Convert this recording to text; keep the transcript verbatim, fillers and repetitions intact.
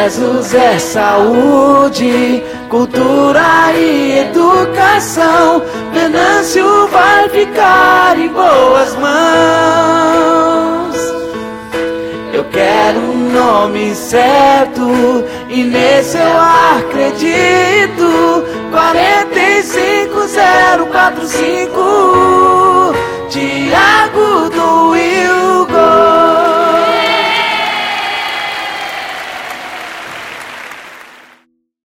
Jesus é saúde, cultura e educação. Venâncio vai ficar em boas mãos. Eu quero um nome certo e nesse eu acredito. Quarenta e cinco zero quatro cinco